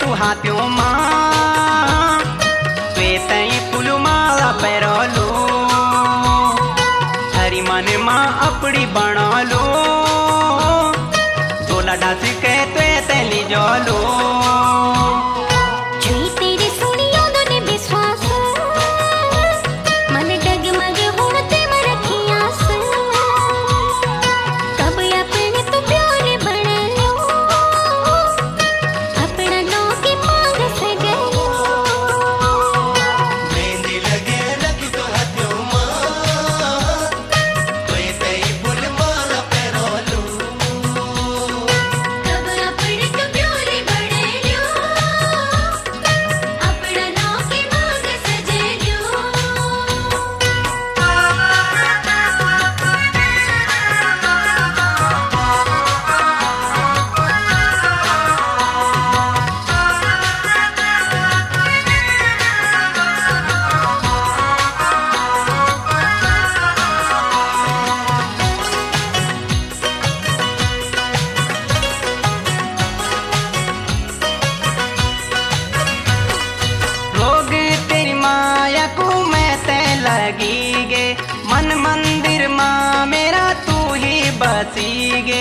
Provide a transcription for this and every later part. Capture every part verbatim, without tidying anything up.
तू हाथ्यों मां वे तई फुलमाला पैरोलो हरी मन मां अपड़ी बना लो तोला डासी के ते तेली जोलो मन मंदिर मां मेरा तू ही बसी गे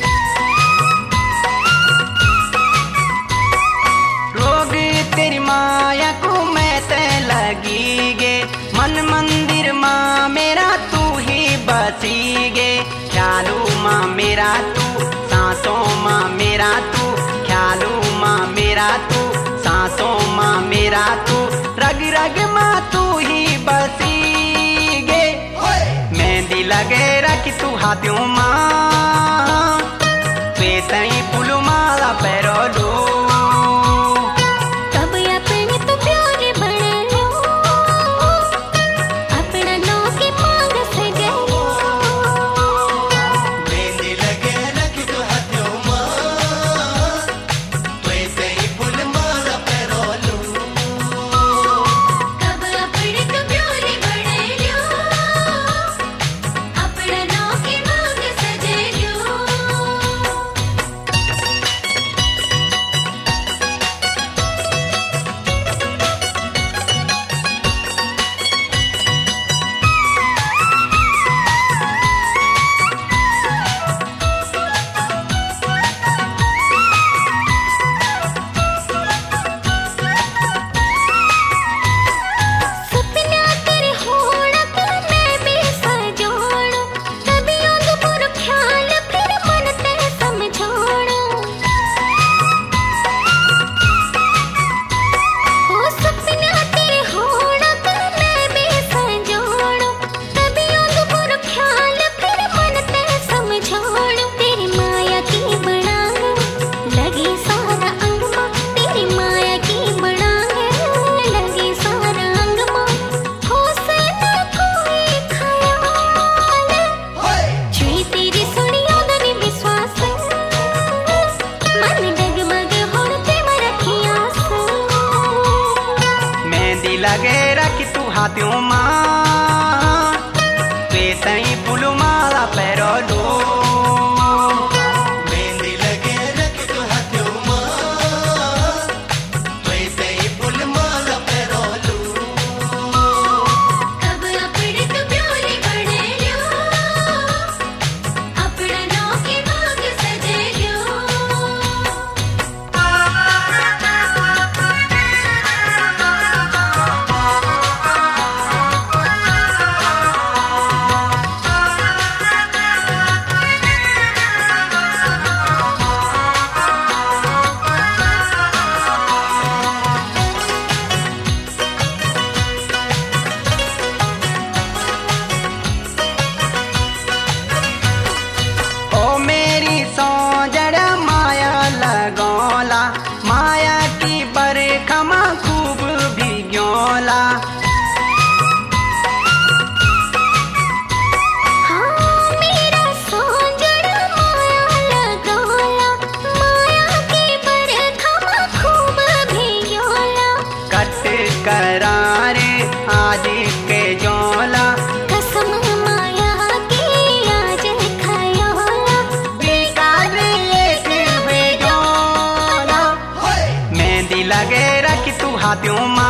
रोग तेरी माया को मैं ते लगी गे मन मंदिर मां मेरा तू ही बसी गे ख्यालू मां मेरा तू सांसों मां मेरा तू ख्यालू मां मेरा तू सांसों मां मेरा तू रग रग मां तू ही बसी लगे रख तू हाथ्यों मां वे तई फुलमाला पैरोलो कब अपने तो प्यारे बने लो अपना नो के मांग से गयो मेहंदी लगे रख तू हाथ्यों मां वे तई फुलमाला पैरोलो कब अपने तो प्यारे बने लो लगे रख तू हाथ्यों मां वे तई फुलमाला पैरोलो मेहंदी लगे रख तू हाथ्यों मां वे तई फुलमाला पैरोलो कब अपने तो प्यारे बने लो अपना नो के मांग सजे लो हाथों